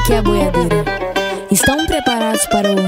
que é a boiadeira. Estão preparados para o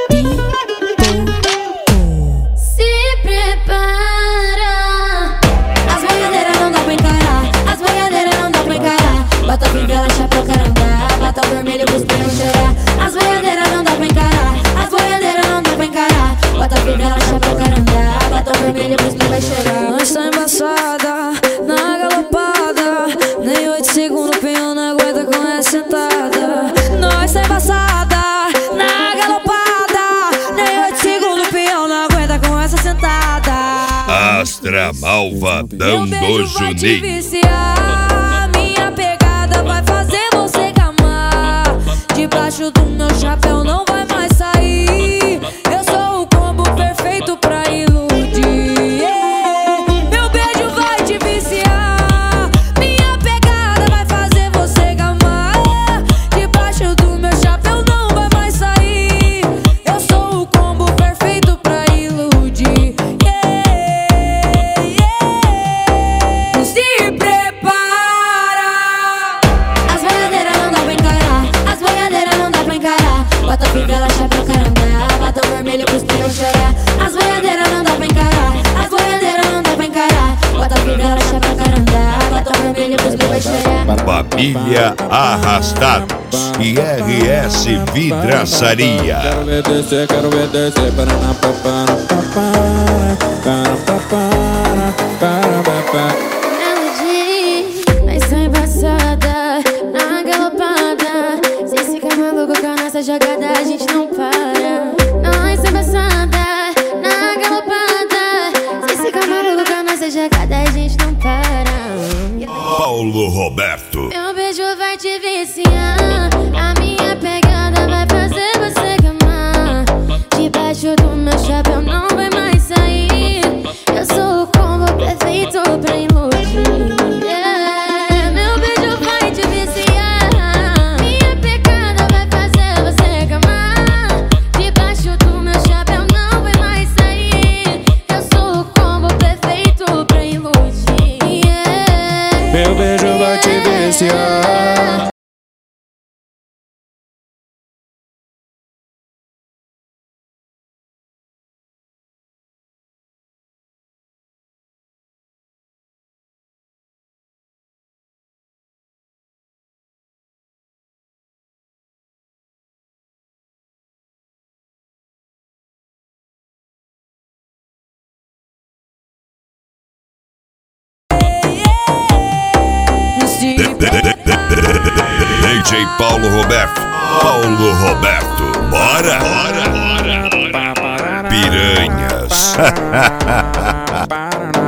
Se prepara. As boiadeiras não dá pra encarar. As boiadeiras não dá pra encarar. Bota fivela, chapéu, carandá. Bota o vermelho pros pneus cheirar. As boiadeiras não dá pra encarar. As boiadeiras não dá pra encarar. Bota fivela, chapéu, carandá. Bota o vermelho pros pneus cheirar. Nós tá embaçada, na galopada. Nem 8 segundos o peão não aguenta com essa sentada. Nós tá embaçada, na galopada. Nem 8 segundos o peão não aguenta com essa sentada. Astra Malvadão do Juninho. Viciar, minha pegada vai fazer você gamar. Debaixo do meu chapéu não vai mais sair. Eu sou o combo perfeito pra iludir. Meu beijo vai te viciar. Minha pegada vai fazer você gamar. Debaixo do meu chapéu não vai mais sair. Eu sou o combo perfeito pra iludir. Se prepara. As boiadeiras não dá pra encarar. As boiadeiras não dá pra encarar. Bota fivela, chapéu, carandá. Bota o vermelho pros pneus cheirar. As boiadeiras não dá pra encarar. As boiadeiras não dá pra encarar. Bota fivela, chapéu, carandá. Bota o vermelho pros pneus cheirar. Família Arrastados e RS Vidraçaria. Quero ver descer, paraná, papara, Melody, mas tá embaçada, na galopada. Se ficar maluco com a nossa jogada, a gente não para. Nós tá embaçada, na galopada. Se ficar maluco com a nossa jogada, a gente não para. Paulo Roberto. Meu beijo vai te viciar. A minha pegada vai fazer você gamar. Debaixo do meu chapéu não vai mais sair. Eu sou o combo perfeito pra iludir. Meu beijo vai te viciar. Minha pegada vai fazer você gamar. Debaixo do meu chapéu não vai mais sair. Eu sou o combo perfeito pra iludir. meu beijo vai te viciar. DJ Paulo Roberto. Paulo Roberto. Bora! Piranhas.